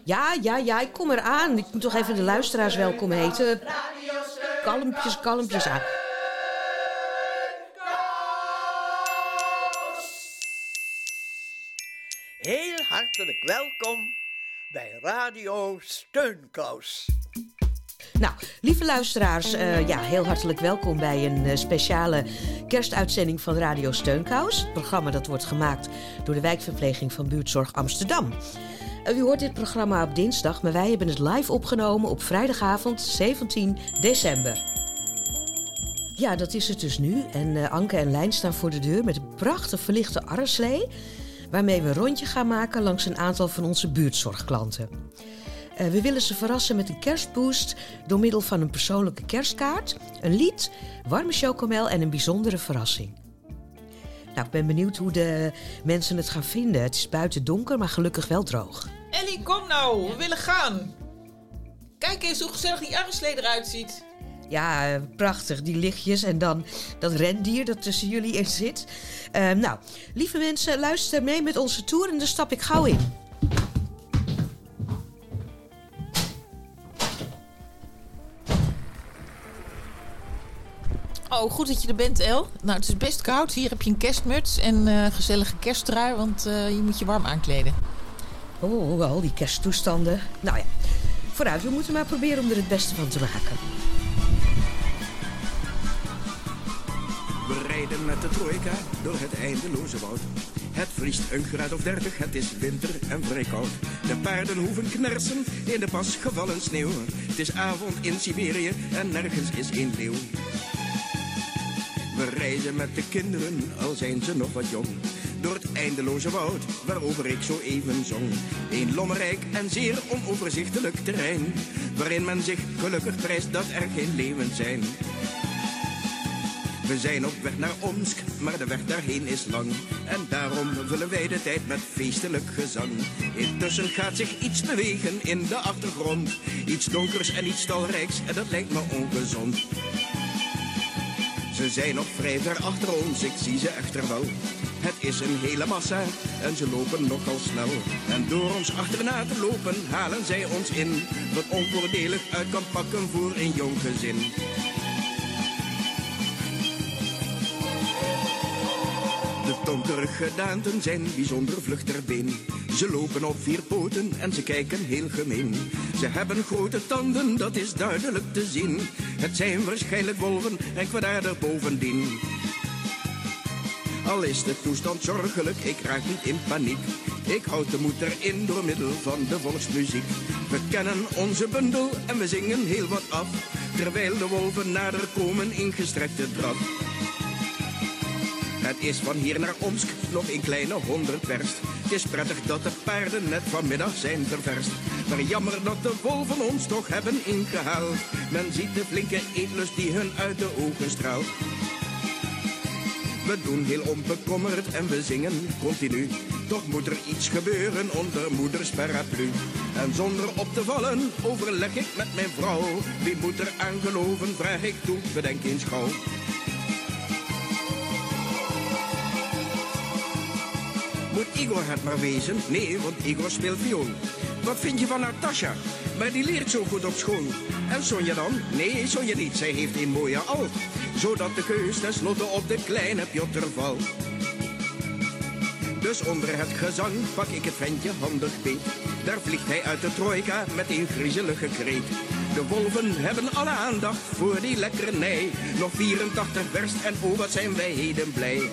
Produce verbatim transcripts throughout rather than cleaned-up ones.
Ja, ja, ja, ik kom eraan. Ik moet toch even de luisteraars welkom heten. Kalmpjes, kalmpjes aan. Heel hartelijk welkom bij Radio Steunkous. Nou, lieve luisteraars, uh, ja, heel hartelijk welkom bij een uh, speciale kerstuitzending van Radio Steunkous. Het programma dat wordt gemaakt door de wijkverpleging van Buurtzorg Amsterdam. Uh, u hoort dit programma op dinsdag, maar wij hebben het live opgenomen op vrijdagavond zeventien december. Ja, dat is het dus nu. En uh, Anke en Lijn staan voor de deur met een prachtig verlichte arreslee, waarmee we een rondje gaan maken langs een aantal van onze buurtzorgklanten. Uh, we willen ze verrassen met een kerstboost door middel van een persoonlijke kerstkaart, een lied, warme chocomel en een bijzondere verrassing. Nou, ik ben benieuwd hoe de mensen het gaan vinden. Het is buiten donker, maar gelukkig wel droog. Ellie, kom nou, we willen gaan. Kijk eens hoe gezellig die arreslee eruit ziet. Ja, uh, prachtig, die lichtjes en dan dat rendier dat tussen jullie in zit. Uh, nou, lieve mensen, luister mee met onze tour en daar stap ik gauw in. Oh, goed dat je er bent, El. Nou, het is best koud. Hier heb je een kerstmuts en een uh, gezellige kersttrui, want uh, je moet je warm aankleden. Oh, al die kersttoestanden. Nou ja, vooruit, we moeten maar proberen om er het beste van te maken. We rijden met de trojka door het eindeloze woud. Het vriest een graad of dertig, het is winter en vrij koud. De paarden hoeven knersen in de pas gevallen sneeuw. Het is avond in Siberië en nergens is een leeuw. We reizen met de kinderen, al zijn ze nog wat jong. Door het eindeloze woud, waarover ik zo even zong. Een lommerrijk en zeer onoverzichtelijk terrein, waarin men zich gelukkig prijst dat er geen leeuwen zijn. We zijn op weg naar Omsk, maar de weg daarheen is lang. En daarom vullen wij de tijd met feestelijk gezang. Intussen gaat zich iets bewegen in de achtergrond. Iets donkers en iets talrijks, en dat lijkt me ongezond. Ze zijn nog vrij ver achter ons, ik zie ze echter wel. Het is een hele massa en ze lopen nogal snel. En door ons achterna te lopen halen zij ons in, wat onvoordelig uit kan pakken voor een jong gezin. De donkere gedaanten zijn bijzonder vlug ter been. Ze lopen op vier poten en ze kijken heel gemeen. Ze hebben grote tanden, dat is duidelijk te zien. Het zijn waarschijnlijk wolven en kwaadaardig bovendien. Al is de toestand zorgelijk, ik raak niet in paniek. Ik houd de moed erin door middel van de volksmuziek. We kennen onze bundel en we zingen heel wat af, terwijl de wolven nader komen in gestrekte draf. Het is van hier naar Omsk nog een kleine honderd werst. Het is prettig dat de paarden net vanmiddag zijn ververst. Maar jammer dat de wolven ons toch hebben ingehaald. Men ziet de flinke eetlust die hun uit de ogen straalt. We doen heel onbekommerd en we zingen continu. Toch moet er iets gebeuren onder moeders paraplu. En zonder op te vallen overleg ik met mijn vrouw. Wie moet er aan geloven, vraag ik toe, bedenk eens gauw. Moet Igor het maar wezen? Nee, want Igor speelt viool. Wat vind je van Natasha? Maar die leert zo goed op school. En Sonja dan? Nee, Sonja niet. Zij heeft een mooie alt. Zodat de keus tenslotte op de kleine Piotr valt. Dus onder het gezang pak ik het ventje handig beet. Daar vliegt hij uit de trojka met een griezelige kreet. De wolven hebben alle aandacht voor die lekkernij. Nog vierentachtig verst en oh wat zijn wij heden blij.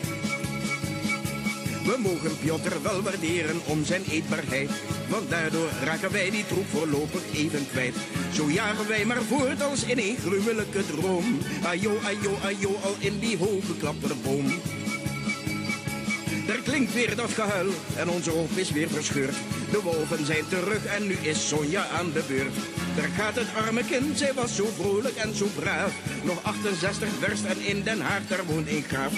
We mogen Piotr wel waarderen om zijn eetbaarheid, want daardoor raken wij die troep voorlopig even kwijt. Zo jagen wij maar voort als in een gruwelijke droom. Ajo, ajo, ajo, al in die hoge klapperboom. Daar klinkt weer dat gehuil en onze hoop is weer verscheurd. De wolven zijn terug en nu is Sonja aan de beurt. Daar gaat het arme kind, zij was zo vrolijk en zo braaf. Nog achtenzestig verst en in Den Haag, daar woont een graaf.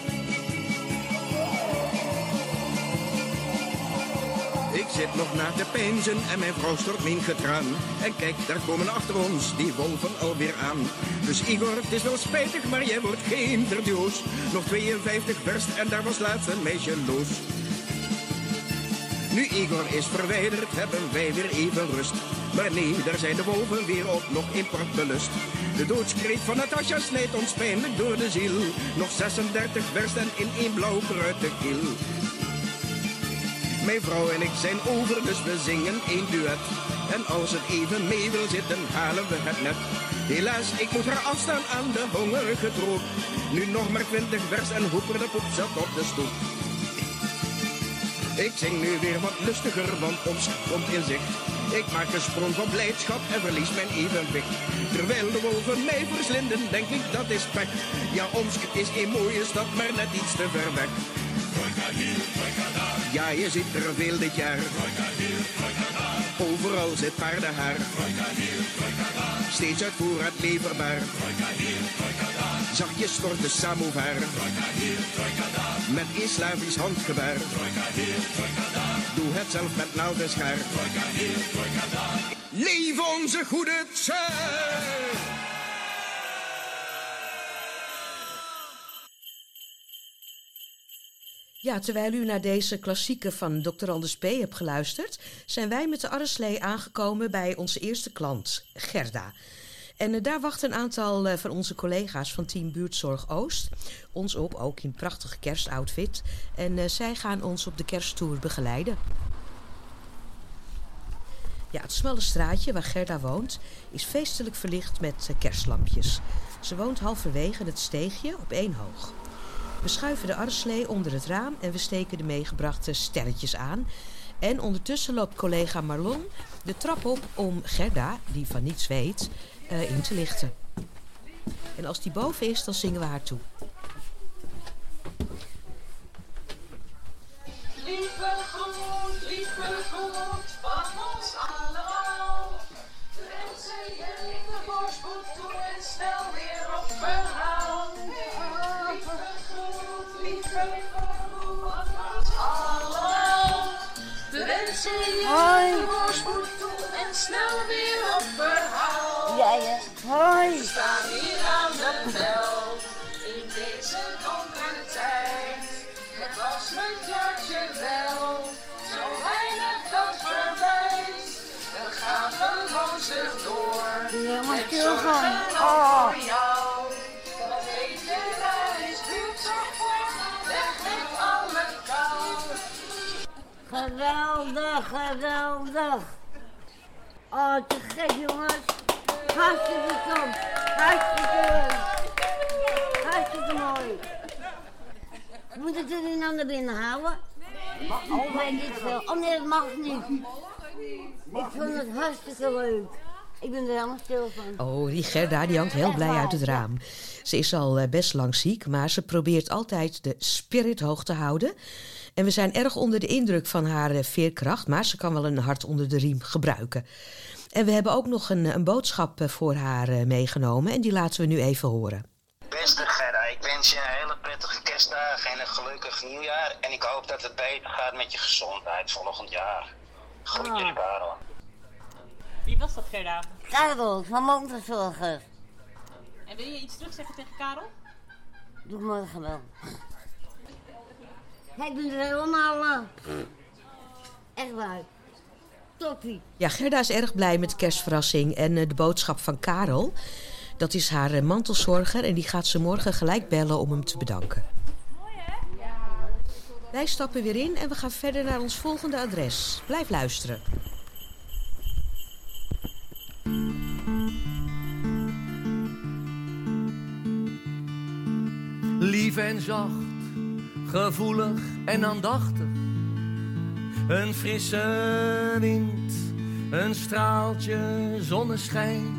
Ik zit nog na te peinzen en mijn vrouw stort mijn getraan. En kijk, daar komen achter ons die wolven alweer aan. Dus Igor, het is wel spijtig, maar jij wordt geen verdioos. Nog tweeënvijftig verst en daar was laatst een meisje los. Nu Igor is verwijderd, hebben wij weer even rust. Maar nee, daar zijn de wolven weer op nog import belust. De doodskreet van Natasja snijdt ons pijnlijk door de ziel. Nog zesendertig vers en in één blauw kruid de kiel. Mijn vrouw en ik zijn over, dus we zingen één duet. En als het even mee wil zitten, halen we het net. Helaas, ik moet haar afstaan aan de hongerige troep. Nu nog maar twintig vers en Hoeper de poep zat op de stoep. Ik zing nu weer wat lustiger, want ons komt in zicht. Ik maak een sprong van blijdschap en verlies mijn evenwicht. Terwijl de wolven mij verslinden, denk ik dat is pek. Ja, Omsk is een mooie stad, maar net iets te ver weg. Ja, je ziet er veel dit jaar. Overal zit paardenhaar. Steeds uit voorraad leverbaar. Zachtjes stort de samovar. Met een Slavisch handgebaar. Doe het zelf met naald en schaar. Leef onze goede tsaar! Ja, terwijl u naar deze klassieker van dokter Anders P. hebt geluisterd, zijn wij met de arreslee aangekomen bij onze eerste klant, Gerda. En uh, daar wachten een aantal uh, van onze collega's van Team Buurtzorg Oost ons op, ook in prachtige kerstoutfit. En uh, zij gaan ons op de kersttour begeleiden. Ja, het smalle straatje waar Gerda woont is feestelijk verlicht met uh, kerstlampjes. Ze woont halverwege het steegje op één hoog. We schuiven de arreslee onder het raam en we steken de meegebrachte sterretjes aan. En ondertussen loopt collega Marlon de trap op om Gerda, die van niets weet, uh, in te lichten. En als die boven is, dan zingen we haar toe. Lieve groet, lieve groet van ons allemaal. We wensen je lieve voorspoed toe en snel weer op verhaal. Lieve groet, lieve groet van ons allemaal. We wensen je lieve voorspoed toe en snel weer op verhaal. Ja, ja. Hoi. We staan hier aan de bel in deze donkere tijd. Het was met Jaartje wel, zo weinig dat verwijt. We gaan gewoon zich door. Ja, maar met stil gaan. zorgen Oh. voor jou. Wat weet je, daar is buurtzorg voor, weg met alle kou. Geweldig, geweldig. Oh, te gek jongens. Hartstikke top. Hartstikke leuk. Hartstikke mooi. Moet ik jullie nou naar binnen halen? Oh, weet ik veel. Oh nee, dat mag niet. Ik vond het hartstikke leuk. Ik ben er helemaal stil van. Oh, die Gerda die hangt heel blij uit het raam. Ze is al uh, best lang ziek, maar ze probeert altijd de spirit hoog te houden. En we zijn erg onder de indruk van haar uh, veerkracht, maar ze kan wel een hart onder de riem gebruiken. En we hebben ook nog een, een boodschap uh, voor haar uh, meegenomen en die laten we nu even horen. Beste Gerda, ik wens je een hele prettige kerstdagen en een gelukkig nieuwjaar. En ik hoop dat het beter gaat met je gezondheid volgend jaar. Groetjes, Ah. Karel. Wie was dat, Gerda? Karel, van Mantelzorgers. En wil je iets terugzeggen tegen Karel? Doe morgen wel. Ik ben er helemaal... Uh, echt waar. Toppie. Ja, Gerda is erg blij met de kerstverrassing en uh, de boodschap van Karel. Dat is haar uh, mantelzorger en die gaat ze morgen gelijk bellen om hem te bedanken. Mooi, hè? Wij stappen weer in en we gaan verder naar ons volgende adres. Blijf luisteren. Lief en zacht, gevoelig en aandachtig. Een frisse wind, een straaltje zonneschijn.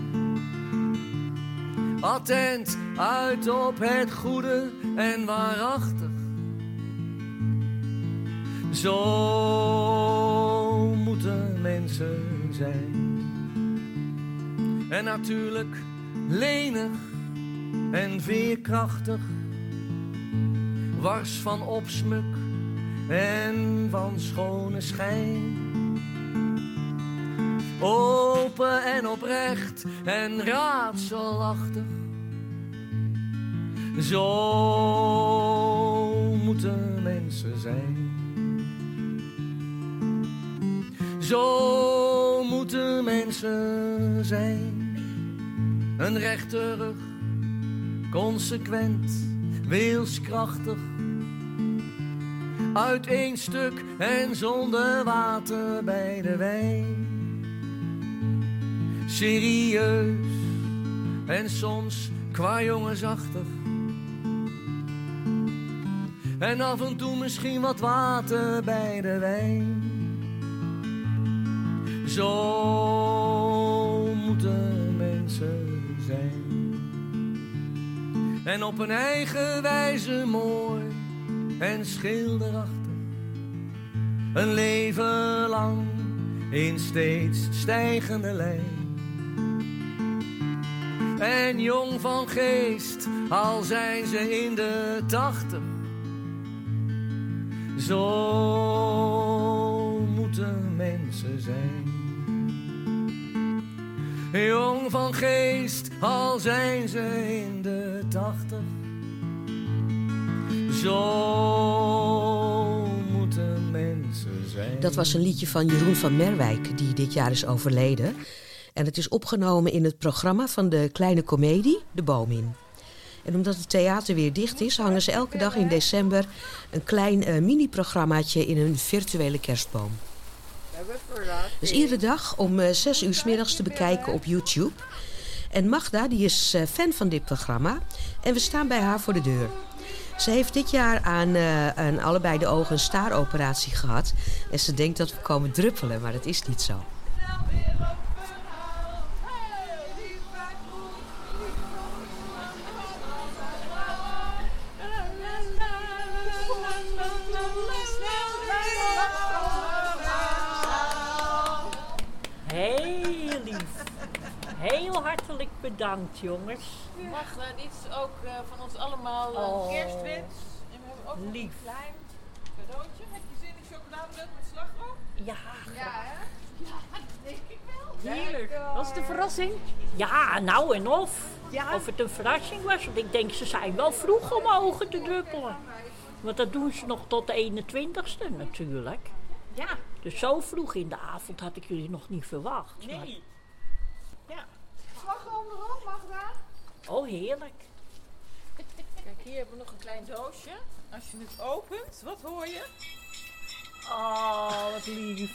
Attent uit op het goede en waarachtig. Zo moeten mensen zijn. En natuurlijk lenig en veerkrachtig. Wars van opsmuk en van schone schijn. Open en oprecht en raadselachtig. Zo moeten mensen zijn. Zo moeten mensen zijn. Een rechte rug, consequent, wilskrachtig. Uit één stuk en zonder water bij de wijn. Serieus en soms qua jongensachtig. En af en toe misschien wat water bij de wijn. Zo moeten mensen zijn. En op een eigen wijze mooi en schilderachtig. Een leven lang in steeds stijgende lijn. En jong van geest, al zijn ze in de tachtig. Zo moeten mensen zijn. Jong van geest, al zijn ze in de tachtig. Zo moeten mensen zijn. Dat was een liedje van Jeroen van Merwijk, die dit jaar is overleden. En het is opgenomen in het programma van de Kleine Comedie, De Boom in. En omdat het theater weer dicht is, hangen ze elke dag in december een klein uh, mini-programmaatje in een virtuele kerstboom. Dus iedere dag om uh, zes uur 's middags te bekijken op YouTube. En Magda, die is uh, fan van dit programma. En we staan bij haar voor de deur. Ze heeft dit jaar aan, uh, aan allebei de ogen een staaroperatie gehad. En ze denkt dat we komen druppelen, maar dat is niet zo. Heel lief. Heel hartelijk bedankt, jongens. Magda, dit is ook uh, van ons allemaal een Oh. kerstwens. En we hebben ook nog Lief. een klein cadeautje. Heb je zin in chocolademelk met slagroom? Ja, Ja, hè? Ja, dat denk ik wel. heerlijk. Was het een verrassing? Ja, nou en of. Of het een verrassing was. Want ik denk, ze zijn wel vroeg om ogen te druppelen. Want dat doen ze nog tot de eenentwintigste natuurlijk. Ja. Dus zo vroeg in de avond had ik jullie nog niet verwacht. Maar- Nee. Ja. Slagroom erop, Magda? Oh, heerlijk. Kijk, hier hebben we nog een klein doosje. Als je het opent, wat hoor je? Oh, wat lief.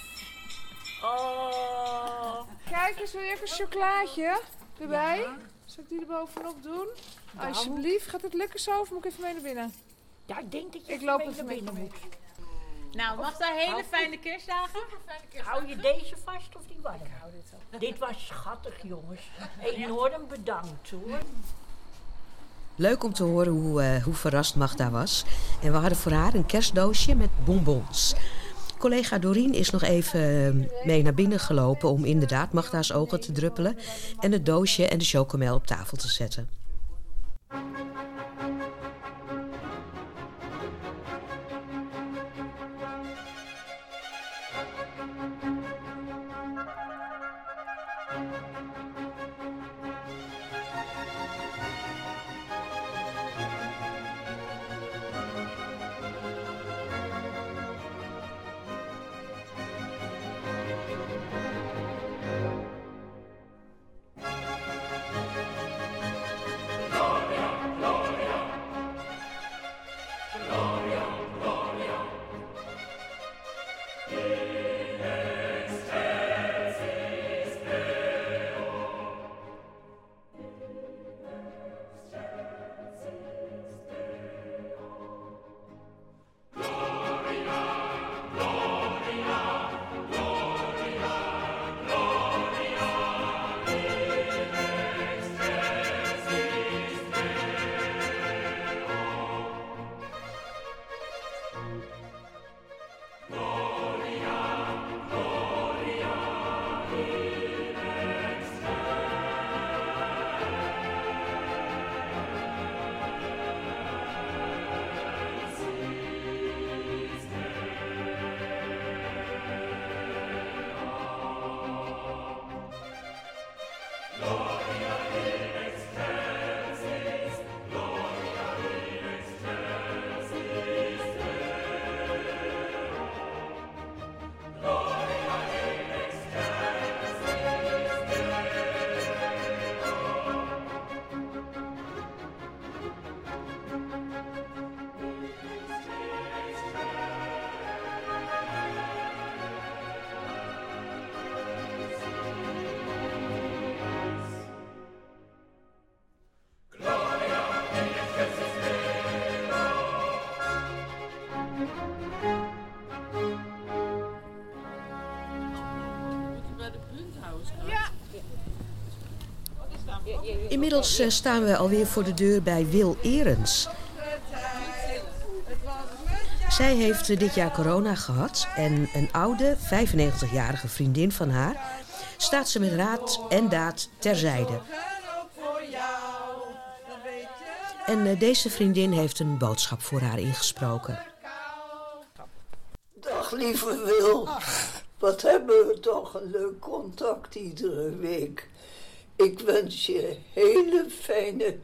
Oh. Kijk eens, wil je even een chocolaatje erbij? Ja. Zal ik die er bovenop doen? Alsjeblieft, gaat het lukken zo of moet ik even mee naar binnen? Ja, ik denk dat je Ik even loop mee even naar mee. binnen moet. Nou, Magda, hele fijne kerstdagen. Hou je deze vast of die warm? Ik hou dit wel. Dit was schattig, jongens. Enorm bedankt, hoor. Leuk om te horen hoe, uh, hoe verrast Magda was. En we hadden voor haar een kerstdoosje met bonbons. Collega Dorien is nog even uh, mee naar binnen gelopen om inderdaad Magda's ogen te druppelen. En het doosje en de chocomel op tafel te zetten. Inmiddels uh, staan we alweer voor de deur bij Wil Erens. Zij heeft uh, dit jaar corona gehad en een oude, vijfennegentigjarige vriendin van haar staat ze met raad en daad terzijde. En uh, deze vriendin heeft een boodschap voor haar ingesproken. Dag lieve Wil, wat hebben we toch een leuk contact iedere week. Ik wens je hele fijne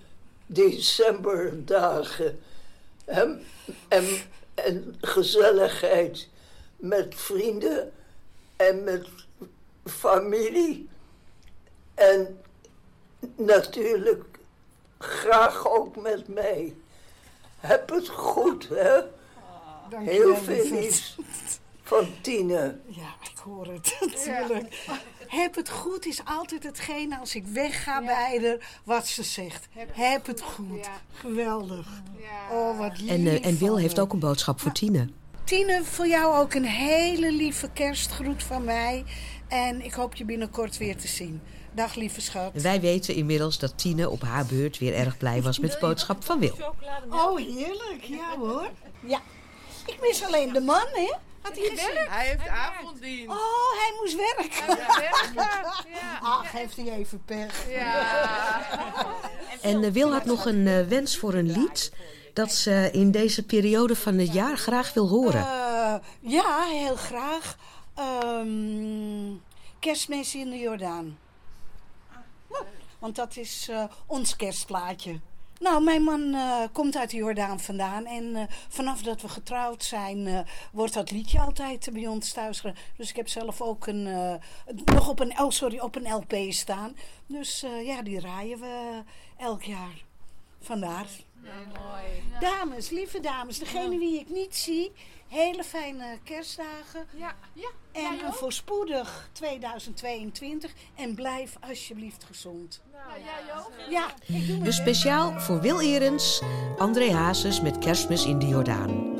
decemberdagen en, en, en gezelligheid met vrienden en met familie. En natuurlijk graag ook met mij. Heb het goed, hè? Dank Heel je, veel lieverd. liefs van Tine. Ja, ik hoor het natuurlijk. Ja. Heb het goed is altijd hetgene als ik wegga ja. bij haar wat ze zegt. Heb, Heb het goed. goed. Ja. Geweldig. Ja. Oh, wat lief. En, uh, en Wil heeft ook een boodschap voor Tine. Tine, voor jou ook een hele lieve kerstgroet van mij. En ik hoop je binnenkort weer te zien. Dag lieve schat. Wij weten inmiddels dat Tine op haar beurt weer erg blij was met de boodschap van Wil. Oh, heerlijk. Ja hoor. Ja. Ik mis alleen de man, hè? Had hij gezien? Hij heeft avonddienst. Oh, hij moest werken. Hij moest werken. Ja. Ach, heeft hij even pech. Ja. En uh, Wil had nog een uh, wens voor een lied dat ze in deze periode van het jaar graag wil horen. Uh, ja, heel graag. Um, Kerstmis in de Jordaan. Want dat is uh, ons kerstplaatje. Nou, mijn man uh, komt uit de Jordaan vandaan. En uh, vanaf dat we getrouwd zijn, uh, wordt dat liedje altijd uh, bij ons thuis gedaan. Dus ik heb zelf ook een, uh, nog op een, oh, sorry, op een L P staan. Dus uh, ja, die draaien we elk jaar. Vandaar. Ja, mooi. Dames, lieve dames, degene wie ik niet zie, hele fijne kerstdagen. Ja, ja. En een voorspoedig tweeduizend tweeëntwintig. En blijf alsjeblieft gezond. Nou, jij ook? Ja, ik doe Dus speciaal voor Wil Erens, André Hazes met Kerstmis in de Jordaan.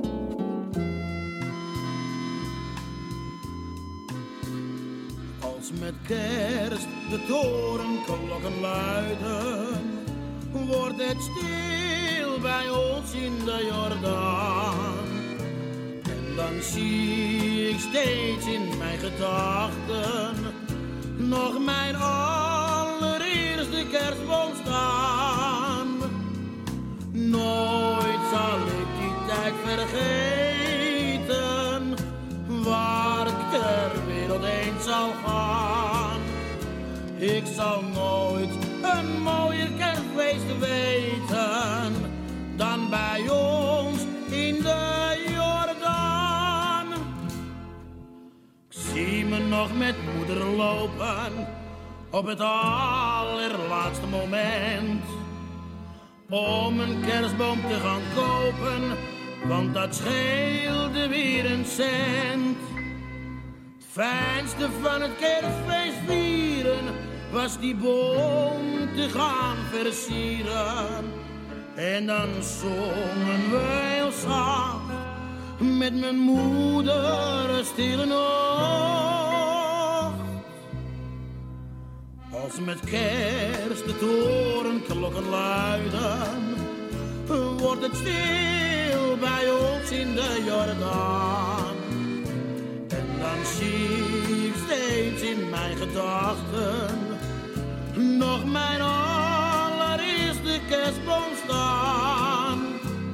Als met kerst de torenklokken luiden, wordt het stil bij ons in de Jordaan. En dan zie ik steeds in mijn gedachten nog mijn allereerste kerstboom staan. Nooit zal ik die tijd vergeten, waar ik ter wereld heen zal gaan. Ik zal nooit een mooier kerstfeest weten dan bij ons in de Jordaan. Ik zie me nog met moeder lopen op het allerlaatste moment om een kerstboom te gaan kopen, want dat scheelde weer een cent. Het fijnste van het kerstfeest vieren was die boom te gaan versieren. En dan zongen we heel zacht met mijn moeder een stille nacht. Als met kerst de torenklokken luiden, wordt het stil bij ons in de Jordaan. En dan zie ik steeds in mijn gedachten nog mijn allereerste kerstboom staan.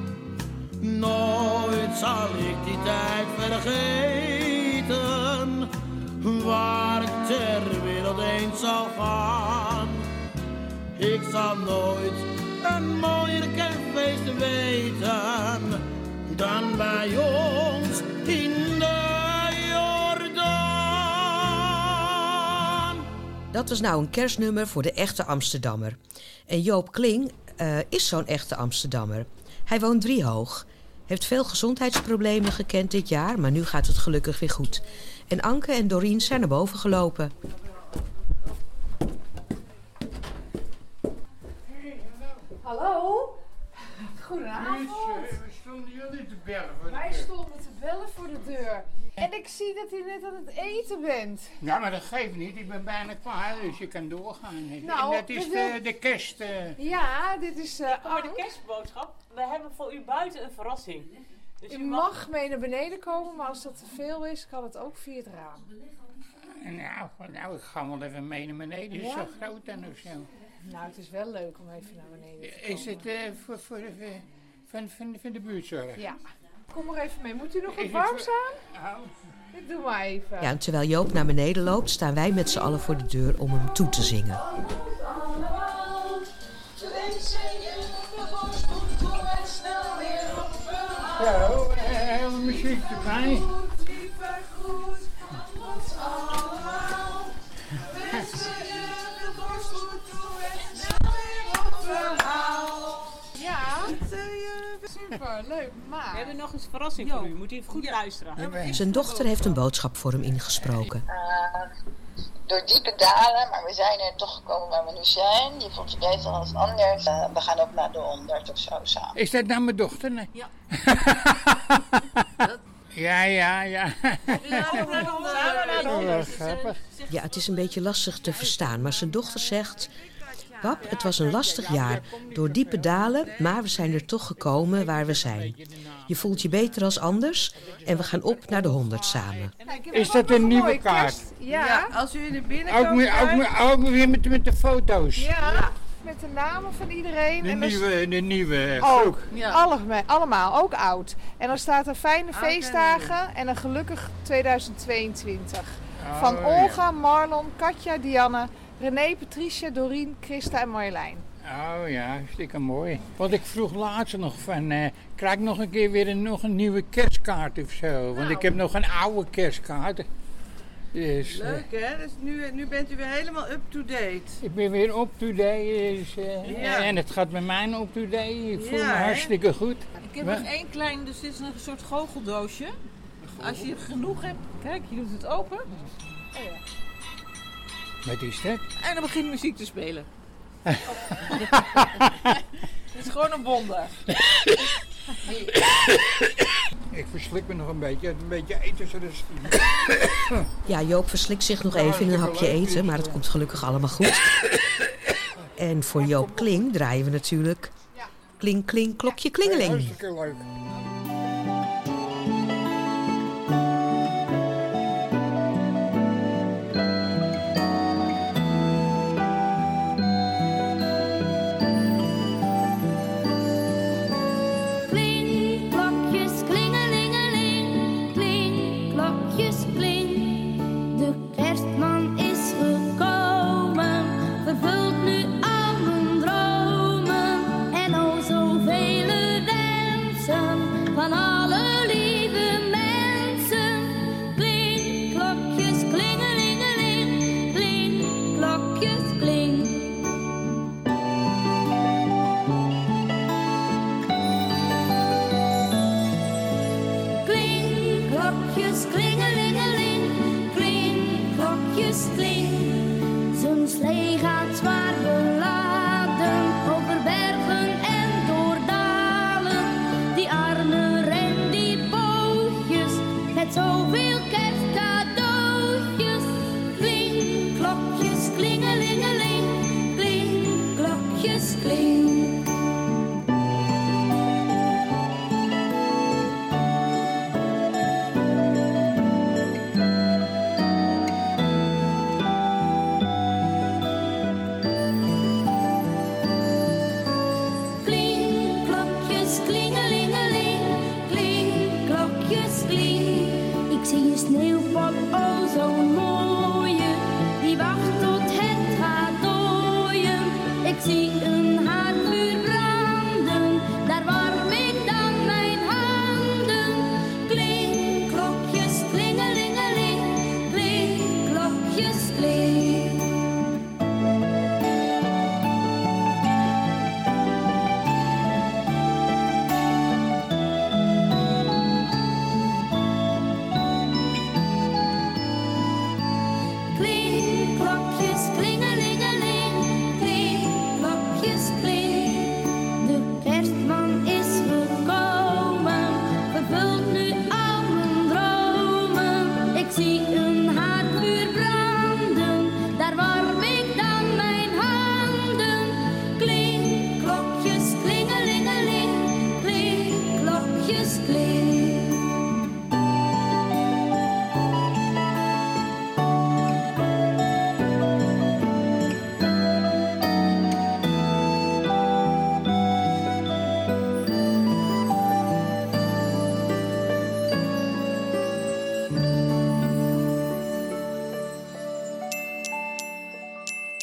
Nooit zal ik die tijd vergeten, waar ik ter wereld heen zal gaan. Ik zal nooit een mooier kerstfeest weten dan bij ons in de Jordaan. Dat was nou een kerstnummer voor de echte Amsterdammer. En Joop Kling uh, is zo'n echte Amsterdammer. Hij woont driehoog, heeft veel gezondheidsproblemen gekend dit jaar, maar nu gaat het gelukkig weer goed. En Anke en Dorien zijn naar boven gelopen. Hallo? Goedenavond. We stonden jullie te bellen voor de Wij deur. stonden te bellen voor de deur. En En ik zie dat u net aan het eten bent. Ja, maar dat geeft niet. Ik ben bijna klaar, dus je kan doorgaan. Nou, en dat is we de, wil- de kerst... Uh... Ja, dit is... Uh, Voor de kerstboodschap. We hebben voor u buiten een verrassing. Dus u mag mee naar beneden komen, maar als dat te veel is, kan het ook via het raam. Nou, nou, ik ga wel even mee naar beneden. Het is Ja? zo groot dan of zo. Nou, het is wel leuk om even naar beneden te komen. Is het uh, voor, voor de, uh, van, van, van de buurtzorg? Ja. Kom maar even mee. Moet u nog wat Is het warms voor- aan? Ik doe maar even. Ja, en terwijl Joop naar beneden loopt, staan wij met z'n allen voor de deur om hem toe te zingen. Zo, uh, muziek erbij. Ja, super, leuk. Maar... We hebben nog eens een verrassing voor u. Moet u even goed luisteren. Zijn dochter heeft een boodschap voor hem ingesproken. Uh, door diepe dalen, maar we zijn er toch gekomen waar we nu zijn. Je voelt je beter dan anders. Uh, we gaan ook naar de honderd of zo samen. Is dat nou mijn dochter? Nee? Ja. Ja, ja, ja. Oh, ja, het is een beetje lastig te verstaan, maar zijn dochter zegt... Pap, het was een lastig jaar, door diepe dalen, maar we zijn er toch gekomen waar we zijn. Je voelt je beter als anders en we gaan op naar de honderd samen. Is dat een nieuwe kaart? Ja. Als u in de binnenkomt Ook, met, ook, met, ook weer met, met de foto's? Ja, met de namen van iedereen. De en dan nieuwe, de nieuwe Ook, groep. allemaal, allemaal, ook oud. En dan staat er fijne Oud en feestdagen en een gelukkig tweeduizend tweeëntwintig. Van Oh, Olga, Marlon, Katja, Dianne, René, Patricia, Dorien, Christa en Marjolein. Oh ja, hartstikke mooi. Want ik vroeg laatst nog van, uh, krijg ik nog een keer weer een, nog een nieuwe kerstkaart of zo? Want Nou. ik heb nog een oude kerstkaart. Dus, uh, Leuk hè, dus nu, nu bent u weer helemaal up-to-date. ik ben weer up-to-date. Dus, uh, Ja. En het gaat met mij up-to-date. Ik voel Ja, me hè? hartstikke goed. Ik heb Maar- nog één klein, dus dit is een soort goocheldoosje. Als je genoeg hebt, kijk, je doet het open. Oh ja. Wat is dat? En dan begint muziek te spelen. Het is gewoon een wonder. Ik verslik me nog een beetje. Een beetje eten zodat Ja, Joop verslikt zich nog even in een hapje eten, maar het komt gelukkig allemaal goed. En voor Joop Kling draaien we natuurlijk... Kling, kling, klokje, klingeling. Hartstikke leuk. Kling, klokjes, klingelingeling, kling, klokjes, kling. De kerstman is gekomen, vervult nu al mijn dromen. En o zoveel wensen van alle lieve mensen. Kling, klokjes, klingelingeling, kling, klokjes, kling. Kling, klokjes, klingelingeling, kling, klokjes, kling. Zijn slee gaat zwaar beladen over bergen en door dalen. Die armen en die bootjes met zoveel kerstcadeautjes. Kling, klokjes, klingelingeling, kling, klokjes, kling. Kling, klokjes, klingelingeling, kling, klokjes, kling. Ik zie een sneeuwpop, oh zo'n mooie, die wacht tot het gaat dooien. Ik zie een haardvuur branden, daar warm ik dan mijn handen. Kling, klokjes, klingelingeling, kling, klokjes, kling.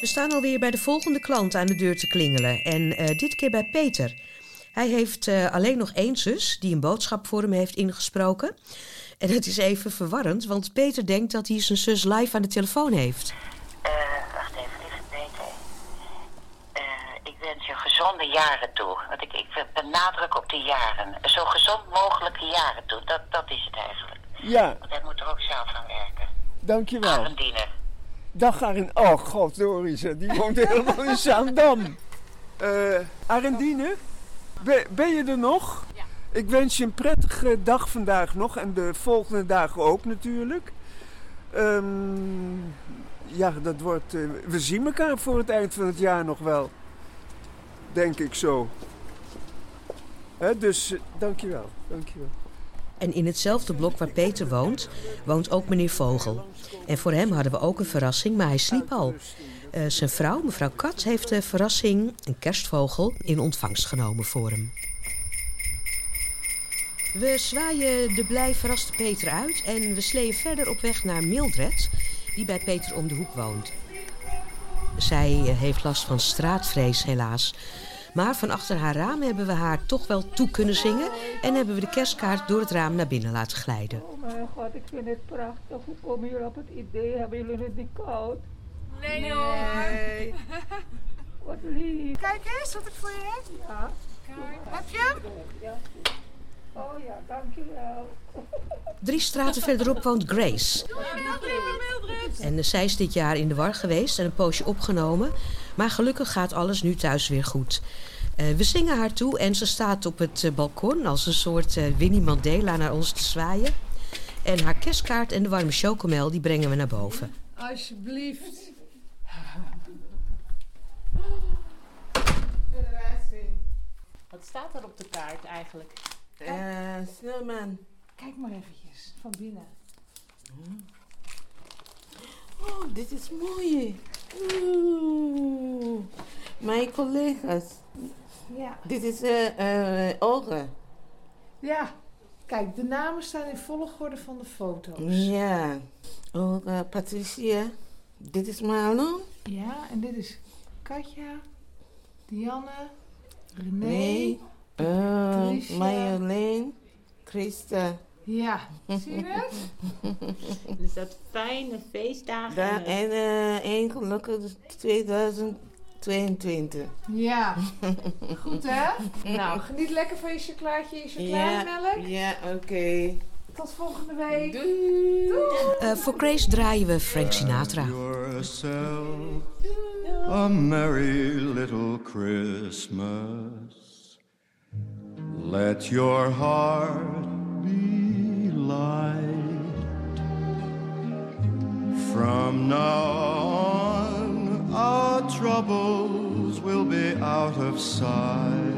We staan alweer bij de volgende klant aan de deur te klingelen. En uh, dit keer bij Peter. Hij heeft uh, alleen nog één zus die een boodschap voor hem heeft ingesproken. En het is even verwarrend, want Peter denkt dat hij zijn zus live aan de telefoon heeft. Uh, wacht even, lieve Peter. Uh, ik wens je gezonde jaren toe. Want ik, ik benadruk op de jaren. Zo gezond mogelijke jaren toe. Dat, dat is het eigenlijk. Ja. Want hij moet er ook zelf aan werken. Dankjewel. Arendine. Dag Arend. Oh god, Doris, die woont helemaal in Zaandam. Uh, Arendine, ben, ben je er nog? Ja. Ik wens je een prettige dag vandaag nog en de volgende dagen ook natuurlijk. Um, ja, dat wordt... Uh, we zien elkaar voor het eind van het jaar nog wel. Denk ik zo. He, dus uh, dankjewel, dankjewel. En in hetzelfde blok waar Peter woont, woont ook meneer Vogel. En voor hem hadden we ook een verrassing, maar hij sliep al. Uh, zijn vrouw, mevrouw Kat, heeft de verrassing, een kerstvogel, in ontvangst genomen voor hem. We zwaaien de blij verraste Peter uit en we sleeën verder op weg naar Mildred, die bij Peter om de hoek woont. Zij heeft last van straatvrees helaas. Maar van achter haar raam hebben we haar toch wel toe kunnen zingen en hebben we de kerstkaart door het raam naar binnen laten glijden. Oh mijn god, ik vind het prachtig. Hoe kom je hier op het idee? Hebben jullie het niet koud? Nee, nee hoor. Nee. Wat lief. Kijk eens wat ik voor je heb. Ja. Kijk. Heb je hem? Ja. Oh ja, dankjewel. Drie straten verderop woont Grace. En uh, zij is dit jaar in de war geweest en een poosje opgenomen. Maar gelukkig gaat alles nu thuis weer goed. Uh, we zingen haar toe en ze staat op het uh, balkon als een soort uh, Winnie Mandela naar ons te zwaaien. En haar kerstkaart en de warme chocomel die brengen we naar boven. Alsjeblieft. Wat staat er op de kaart eigenlijk? Eh, uh, Snowman. Kijk maar eventjes, van binnen. Oh, dit is mooi. Oeh. Mijn collega's. Ja. Dit is uh, uh, Olga. Ja. Kijk, de namen staan in volgorde van de foto's. Ja. Olga, Patricia. Dit is Marlon. Ja, en dit is Katja, Dianne, René, nee. uh, Tricia. Marjolein, Christa. Ja, zie je het? Dus dat fijne feestdagen. Da- en uh, één gelukkig tweeduizend tweeëntwintig. Ja, goed hè? Nou, geniet lekker van je chocolaatje, je chocolademelk. Ja, ja oké. Okay. Tot volgende week. Doei. Uh, voor Grace draaien we Frank Sinatra. Yourself a merry little Christmas. Let your heart be light. From now on, our troubles will be out of sight.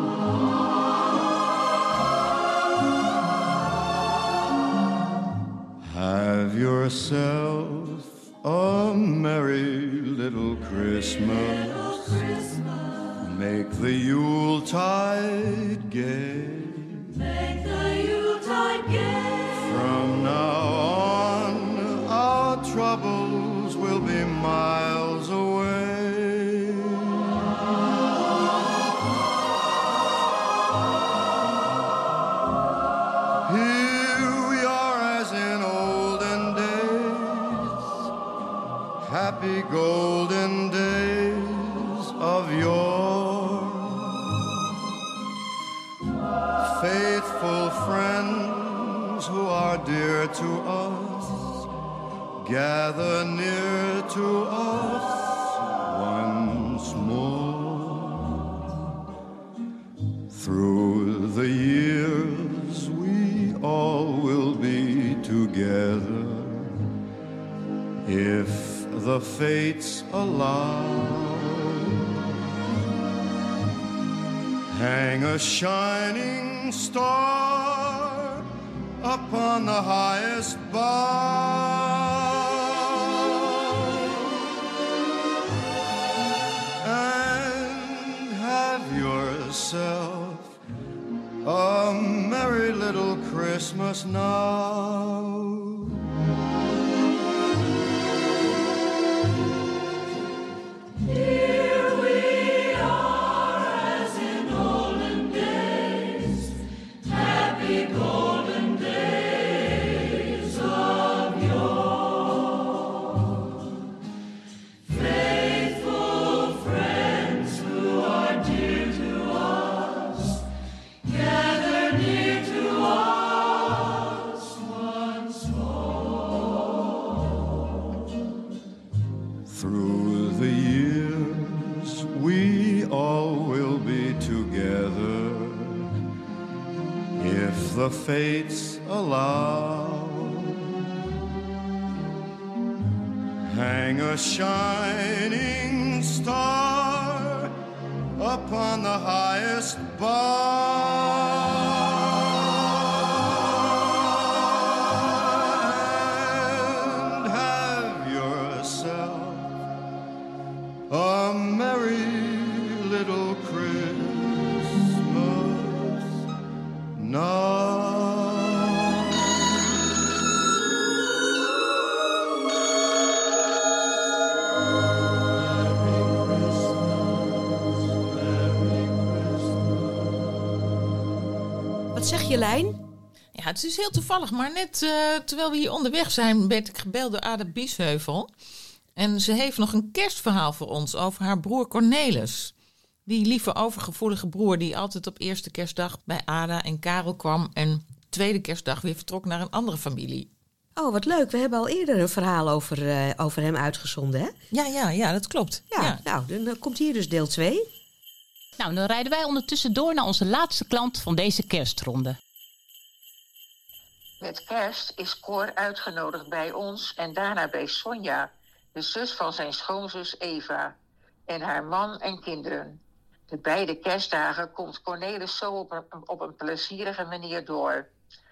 Have yourself a merry little Christmas. Make the Yuletide gay. Make the Yuletide gay. From now on, our troubles will be miles away. Here we are as in olden days, happy golden days of yore. Faithful friends who are dear to us, gather near to us once more. Through the years we all will be together, if the fates allow. Hang a shining star upon the highest bough, and have yourself a merry little Christmas now. Through the years we all will be together, if the fates allow. Hang a shining star upon the highest bar, and have yourself a merry little Christmas now. Wat zeg je, Lijn? Ja, het is heel toevallig, maar net uh, terwijl we hier onderweg zijn, werd ik gebeld door Ada Biesheuvel. En ze heeft nog een kerstverhaal voor ons over haar broer Cornelis. Die lieve overgevoelige broer die altijd op eerste kerstdag bij Ada en Karel kwam en tweede kerstdag weer vertrok naar een andere familie. Oh, wat leuk. We hebben al eerder een verhaal over, uh, over hem uitgezonden, hè? Ja, ja, ja, dat klopt. Ja, ja. Nou, dan uh, komt hier dus deel twee. Nou, dan rijden wij ondertussen door naar onze laatste klant van deze kerstronde. Met kerst is Cor uitgenodigd bij ons en daarna bij Sonja, de zus van zijn schoonzus Eva, en haar man en kinderen. De beide kerstdagen komt Cornelis zo op een, op een plezierige manier door.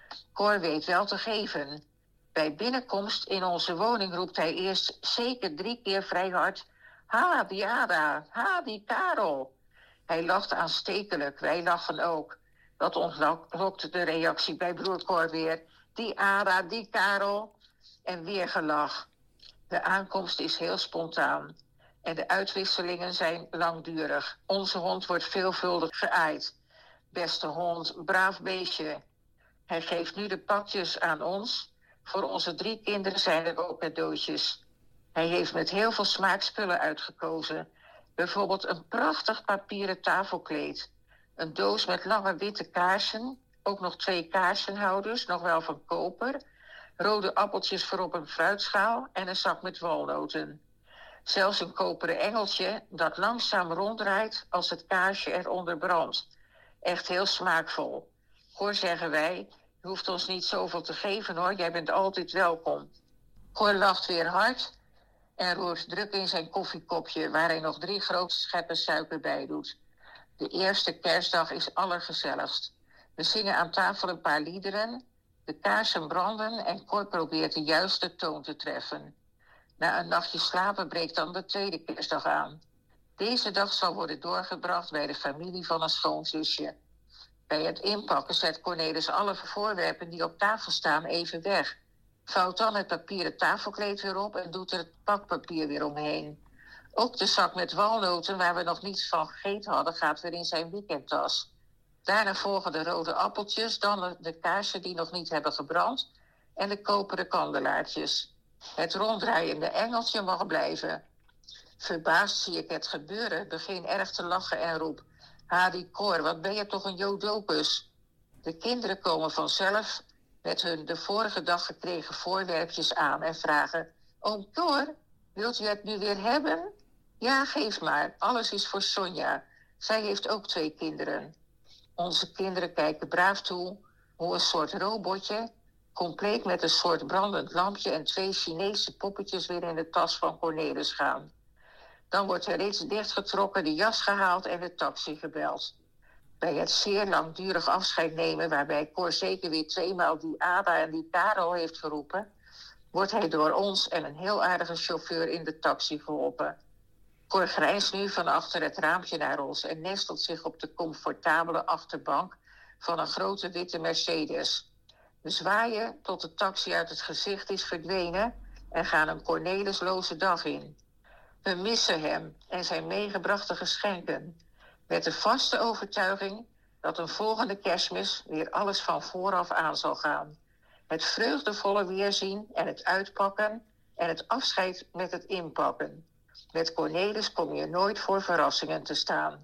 Cor weet wel te geven. Bij binnenkomst in onze woning roept hij eerst zeker drie keer vrij hard: ha, die Ada, ha, die Karel. Hij lacht aanstekelijk, wij lachen ook. Dat ontlokte de reactie bij broer Cor weer: die Ada, die Karel. En weer gelach. De aankomst is heel spontaan. En de uitwisselingen zijn langdurig. Onze hond wordt veelvuldig geaaid. Beste hond, braaf beestje. Hij geeft nu de pakjes aan ons. Voor onze drie kinderen zijn er ook cadeautjes. Hij heeft met heel veel smaakspullen uitgekozen. Bijvoorbeeld een prachtig papieren tafelkleed. Een doos met lange witte kaarsen. Ook nog twee kaarsenhouders, nog wel van koper. Rode appeltjes voor op een fruitschaal en een zak met walnoten. Zelfs een koperen engeltje dat langzaam ronddraait als het kaarsje eronder brandt. Echt heel smaakvol. Cor, zeggen wij, je hoeft ons niet zoveel te geven hoor, jij bent altijd welkom. Cor lacht weer hard en roert druk in zijn koffiekopje waar hij nog drie grote scheppen suiker bij doet. De eerste kerstdag is allergezelligst. We zingen aan tafel een paar liederen, de kaarsen branden en Cor probeert de juiste toon te treffen. Na een nachtje slapen breekt dan de tweede kerstdag aan. Deze dag zal worden doorgebracht bij de familie van een schoonzusje. Bij het inpakken zet Cornelis alle voorwerpen die op tafel staan even weg. Vouwt dan het papieren tafelkleed weer op en doet er het pakpapier weer omheen. Ook de zak met walnoten waar we nog niets van gegeten hadden gaat weer in zijn weekendtas. Daarna volgen de rode appeltjes, dan de kaarsen die nog niet hebben gebrand en de koperen kandelaartjes. Het ronddraaiende engeltje mag blijven. Verbaasd zie ik het gebeuren, begin erg te lachen en roep: ha, die Cor, wat ben je toch een jodopus. De kinderen komen vanzelf met hun de vorige dag gekregen voorwerpjes aan en vragen: oom Cor, wilt u het nu weer hebben? Ja, geef maar, alles is voor Sonja. Zij heeft ook twee kinderen. Onze kinderen kijken braaf toe hoe een soort robotje, compleet met een soort brandend lampje en twee Chinese poppetjes weer in de tas van Cornelis gaan. Dan wordt er reeds dichtgetrokken, de jas gehaald en de taxi gebeld. Bij het zeer langdurig afscheid nemen, waarbij Cor zeker weer tweemaal die Ada en die Karel heeft geroepen, wordt hij door ons en een heel aardige chauffeur in de taxi geholpen. Cor grijnst nu van achter het raampje naar ons en nestelt zich op de comfortabele achterbank van een grote witte Mercedes. We zwaaien tot de taxi uit het gezicht is verdwenen en gaan een Cornelisloze dag in. We missen hem en zijn meegebrachte geschenken, met de vaste overtuiging dat een volgende Kerstmis weer alles van vooraf aan zal gaan. Het vreugdevolle weerzien en het uitpakken en het afscheid met het inpakken. Met Cornelis kom je nooit voor verrassingen te staan.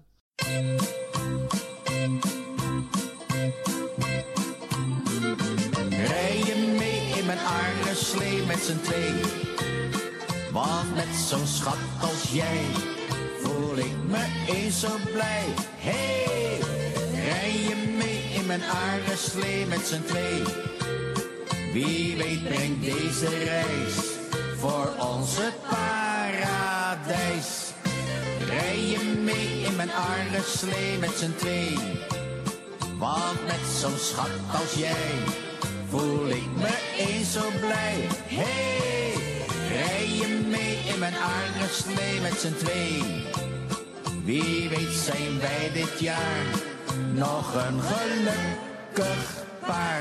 Rij je mee in mijn aarde slee met z'n twee. Want met zo'n schat als jij voel ik me eens zo blij. Hey, rij je mee in mijn aardeslee met z'n twee? Wie weet brengt deze reis voor ons het paradijs. Rij je mee in mijn aardeslee met z'n twee? Want met zo'n schat als jij voel ik me eens zo blij. Hey, rij je mee in mijn aardeslee met z'n twee? Wie weet zijn wij dit jaar nog een gelukkig paar.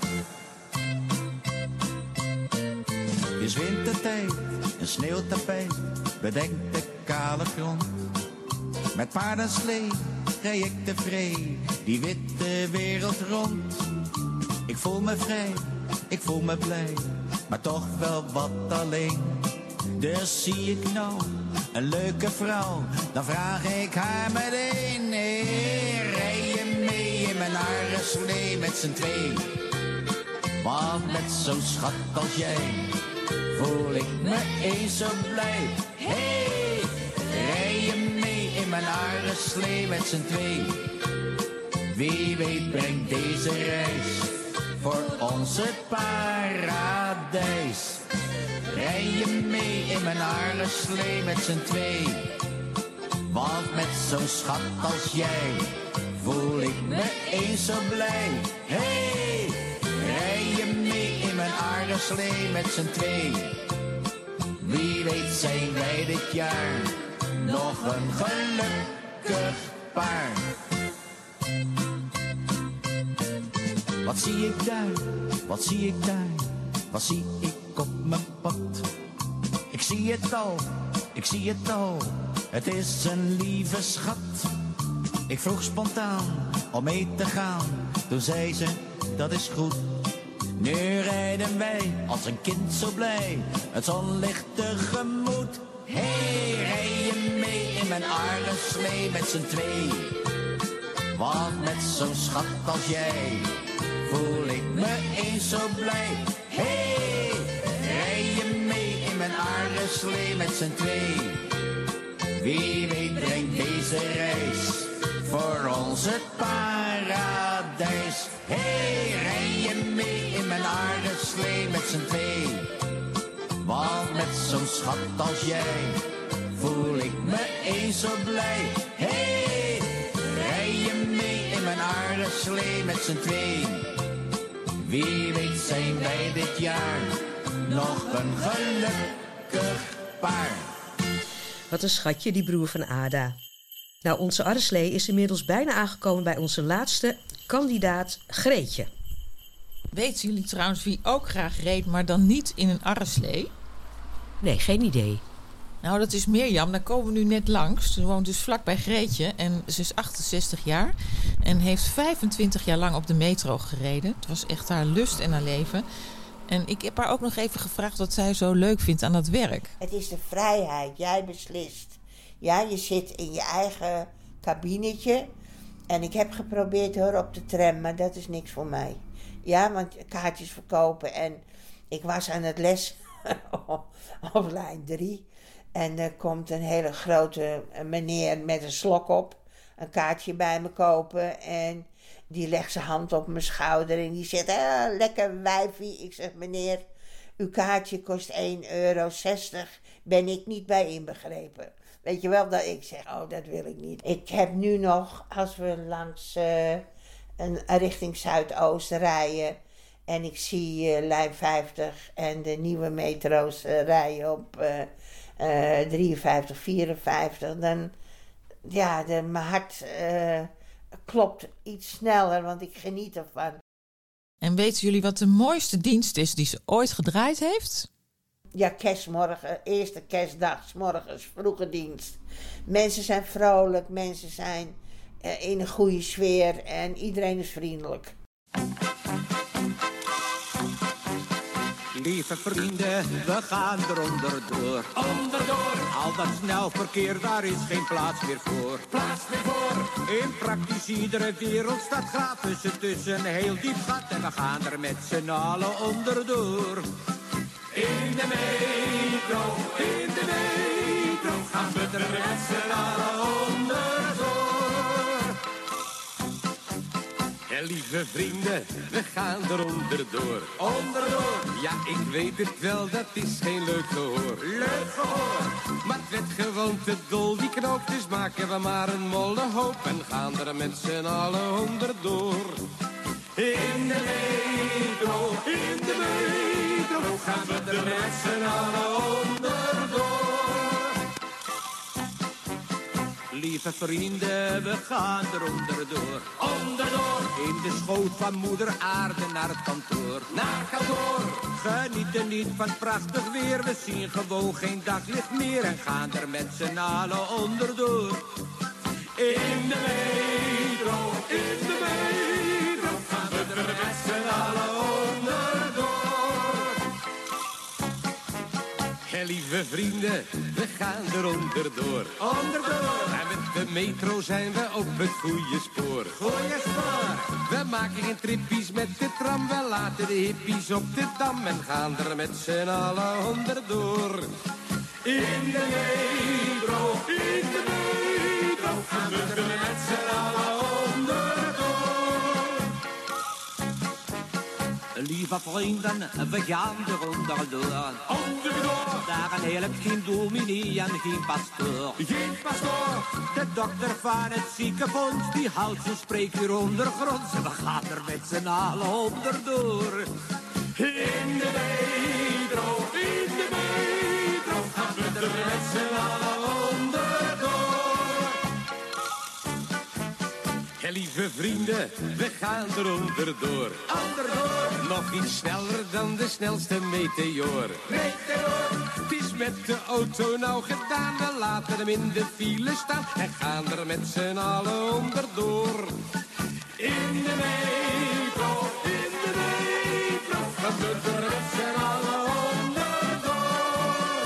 Het is wintertijd, een sneeuwtapijt bedekt de kale grond. Met paardenslee rij ik tevreden die witte wereld rond. Ik voel me vrij, ik voel me blij, maar toch wel wat alleen. Dus zie ik nou een leuke vrouw, dan vraag ik haar meteen. Hey, rij je mee in mijn aardeslee met z'n twee? Want met zo'n schat als jij voel ik me eens zo blij. Hey, rij je mee in mijn aardeslee met z'n twee? Wie weet brengt deze reis voor ons het paradijs. Rij je mee in mijn aardeslee met z'n twee? Want met zo'n schat als jij voel ik me eens zo blij. Hey, rij je mee in mijn aardeslee met z'n twee? Wie weet zijn wij dit jaar nog een gelukkig paar. Wat zie ik daar, wat zie ik daar, wat zie ik op mijn pad? Ik zie het al, ik zie het al, het is een lieve schat. Ik vroeg spontaan om mee te gaan, toen zei ze dat is goed. Nu rijden wij als een kind zo blij, het zonlicht tegemoet. Hey, rij je mee in mijn aardeslee met z'n twee? Want met zo'n schat als jij voel ik me eens zo blij. Hey, rij je mee in mijn aardeslee met z'n twee? Wie weet brengt deze reis voor ons het paradijs. Hey, rij je mee in mijn aardeslee met z'n twee? Want met zo'n schat als jij voel ik me eens zo blij. Hey, rij je mee in mijn aardeslee met z'n twee? Wie weet zijn wij dit jaar nog een gelukkig paar. Wat een schatje, die broer van Ada. Nou, onze aardeslee is inmiddels bijna aangekomen bij onze laatste kandidaat, Greetje. Weten jullie trouwens wie ook graag reed, maar dan niet in een aardeslee? Nee, geen idee. Nou, dat is Mirjam. Daar komen we nu net langs. Ze woont dus vlak bij Greetje en ze is achtenzestig jaar en heeft vijfentwintig jaar lang op de metro gereden. Het was echt haar lust en haar leven. En ik heb haar ook nog even gevraagd wat zij zo leuk vindt aan dat werk. Het is de vrijheid. Jij beslist. Ja, je zit in je eigen kabinetje. En ik heb geprobeerd hoor op de tram, maar dat is niks voor mij. Ja, want kaartjes verkopen. En ik was aan het les op lijn drie. En er komt een hele grote meneer met een slok op. Een kaartje bij me kopen. En die legt zijn hand op mijn schouder. En die zegt, ah, lekker wijfie. Ik zeg, meneer, uw kaartje kost één euro zestig. Ben ik niet bij inbegrepen. Weet je wel, dat ik zeg, oh, dat wil ik niet. Ik heb nu nog, als we langs uh, een, richting Zuidoost rijden... en ik zie uh, lijn vijftig en de nieuwe metro's uh, rijden op uh, uh, drieënvijftig, vierenvijftig... dan, ja, de, mijn hart uh, klopt iets sneller, want ik geniet ervan. En weten jullie wat de mooiste dienst is die ze ooit gedraaid heeft? Ja, kerstmorgen, eerste kerstdag, 's morgens, vroege dienst. Mensen zijn vrolijk, mensen zijn uh, in een goede sfeer en iedereen is vriendelijk. Lieve vrienden, we gaan er onderdoor. Onderdoor. Al dat snel verkeer, daar is geen plaats meer voor. Plaats meer voor. In praktisch iedere wereld staat gratis tussen een heel diep gat. En we gaan er met z'n allen onderdoor. In de metro metro, in de metro gaan we er met z'n allen onderdoor. Ja, lieve vrienden, we gaan er onderdoor. Onderdoor? Ja, ik weet het wel, dat is geen leuk gehoor. Leuk gehoor? Maar het werd gewoon te dol, die knoop, dus maken we maar een molle hoop en gaan er met z'n allen onderdoor. In de metro, in de metro gaan we er met z'n allen onderdoor. Lieve vrienden, we gaan er onderdoor. Onderdoor. In de schoot van moeder aarde naar het kantoor. Naar het kantoor. Genieten niet van prachtig weer. We zien gewoon geen daglicht meer en gaan er met z'n allen onderdoor. In de metro, in de metro gaan we er met z'n allen onderdoor. Hey, lieve vrienden, we gaan er onderdoor. Onderdoor. En met de metro zijn we op het goede spoor. Goeie spoor. We maken geen trippies met de tram. We laten de hippies op de dam en gaan er met z'n allen onderdoor. In de metro, in de metro gaan we er met z'n allen onderdoor. Lieve vrienden, we gaan er onderdoor. Onderdoor. Daar helpt geen dominee en geen pastoor. Geen pastoor. De dokter van het ziekenfonds, die houdt zijn spreekuur ondergronds. En we gaan er met z'n allen onderdoor. In de metro, in de metro gaan we er met z'n allen onderdoor. Hey, lieve vrienden, we gaan er onderdoor. Onderdoor. Nog iets sneller dan de snelste meteoor. Meteoor. Het is met de auto nou gedaan. We laten hem in de file staan en gaan er met z'n allen onderdoor. In de metro, in de metro gaan we er met z'n allen onderdoor.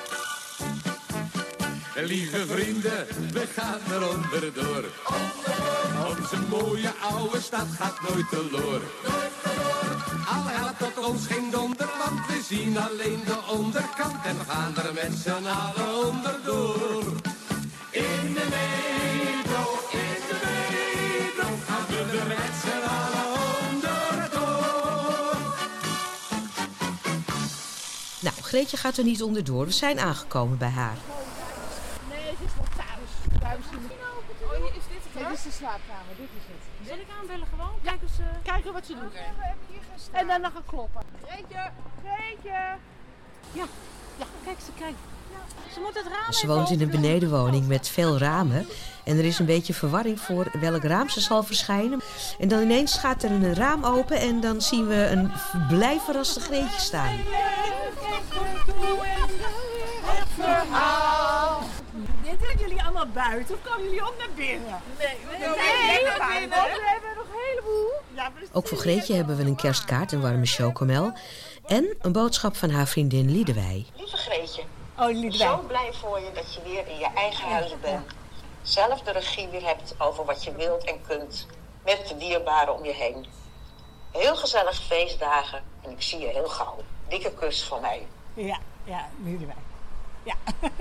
Lieve vrienden, we gaan er onderdoor. Onze mooie oude stad gaat nooit teloor. Al helpt tot ons geen donder, want we zien alleen de onderkant en we gaan er met z'n allen onderdoor. In de metro, in de metro gaan we er met z'n allen onderdoor. Nou, Greetje gaat er niet onderdoor. We zijn aangekomen bij haar. Nee, het is wel thuis. Thuis in de... Oh, is dit het? Dit is de slaapkamer, dit is het. Zal ik aanbellen gewoon? Kijken, ze... Kijken wat ze doen. En dan nog gaan kloppen. Greetje, Greetje. Ja, ja, kijk ze, kijk. Ze moet het raam Ze woont in een benedenwoning met veel ramen. En er is een beetje verwarring voor welk raam ze zal verschijnen. En dan ineens gaat er een raam open en dan zien we een blij verraste Greetje staan. Zitten jullie allemaal buiten of komen jullie ook naar binnen? Nee, we hebben naar binnen. We hebben nog een heleboel. Ja, ook voor Greetje hebben we een kerstkaart, een warme chocomel en een boodschap van haar vriendin Liedewij. Lieve Greetje, oh, Liedewij. Zo blij voor je dat je weer in je eigen huis bent. Zelf de regie weer hebt over wat je wilt en kunt. Met de dierbaren om je heen. Heel gezellige feestdagen en ik zie je heel gauw. Dikke kus van mij. Ja, ja, Liedewij. Ja.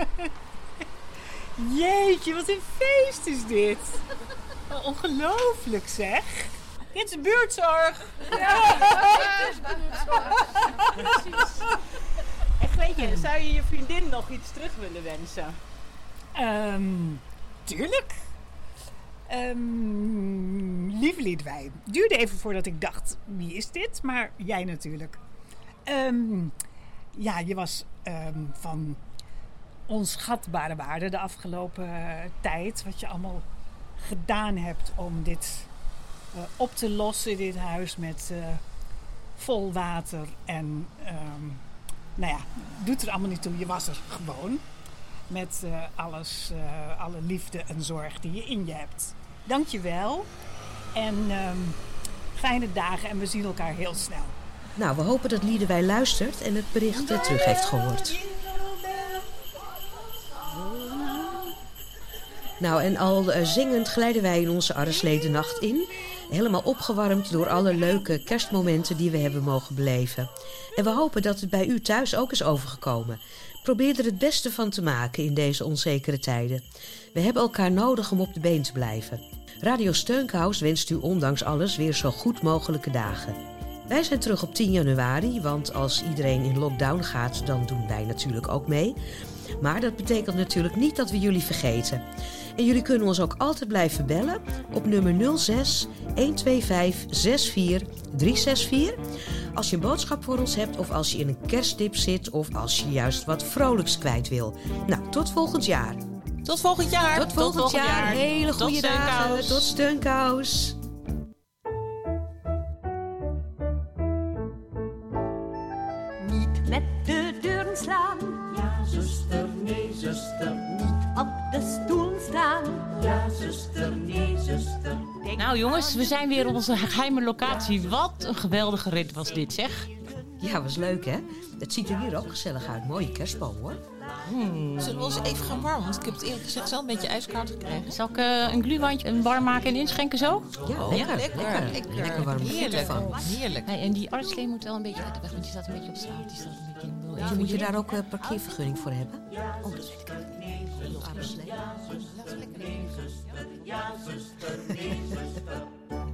Jeetje, wat een feest is dit. Ongelooflijk zeg. Dit is buurtzorg. Ja, dit is buurtzorg. Precies. En Greetje, zou je je vriendin nog iets terug willen wensen? Um, tuurlijk. Um, lieve Liedewij, duurde even voordat ik dacht, wie is dit? Maar jij natuurlijk. Um, ja, je was um, van onschatbare waarde de afgelopen uh, tijd. Wat je allemaal gedaan hebt om dit uh, op te lossen, dit huis met uh, vol water. En um, nou ja, doet er allemaal niet toe. Je was er gewoon. Met uh, alles, uh, alle liefde en zorg die je in je hebt. Dank je wel. En um, fijne dagen en we zien elkaar heel snel. Nou, we hopen dat Liedewij luistert en het bericht uh, terug heeft gehoord. Nou, en al uh, zingend glijden wij in onze Arresledennacht in. Helemaal opgewarmd door alle leuke kerstmomenten die we hebben mogen beleven. En we hopen dat het bij u thuis ook is overgekomen. Probeer er het beste van te maken in deze onzekere tijden. We hebben elkaar nodig om op de been te blijven. Radio Steunkous wenst u ondanks alles weer zo goed mogelijke dagen. Wij zijn terug op tien januari, want als iedereen in lockdown gaat, dan doen wij natuurlijk ook mee. Maar dat betekent natuurlijk niet dat we jullie vergeten. En jullie kunnen ons ook altijd blijven bellen op nummer nul zes, een twee vijf, zes vier, drie zes vier. Als je een boodschap voor ons hebt of als je in een kerstdip zit of als je juist wat vrolijks kwijt wil. Nou, tot volgend jaar. Tot volgend jaar. Tot volgend, tot volgend jaar. jaar. Hele goede dagen. Tot Steunkous. Niet met de deuren slaan. Ja, zuster, nee, zuster. Niet op de stoel staan. Ja, zuster, nee, zuster. Denk Nou jongens, we zijn weer op onze geheime locatie. Wat een geweldige rit was dit, zeg. Ja, was leuk hè? Het ziet er hier ook gezellig uit. Mooie kerstboom hoor. Hmm. Zullen we ons even gaan warmen? Want ik heb het eerlijk gezegd zelf een beetje ijskoud gekregen. Zal ik uh, een glühweintje warm maken en inschenken zo? Ja, oh, lekker, lekker, lekker. lekker. Lekker warm Heerlijk. van. Heerlijk. Hey, en die artslee moet wel een beetje uit de weg, want die staat een beetje op straat. Die staat een beetje in de... Ja, moet je daar ook een parkeervergunning voor hebben? Oh, dat weet ik niet. Ja, zuster, nee, zuster. Ja, zuster, nee, zuster.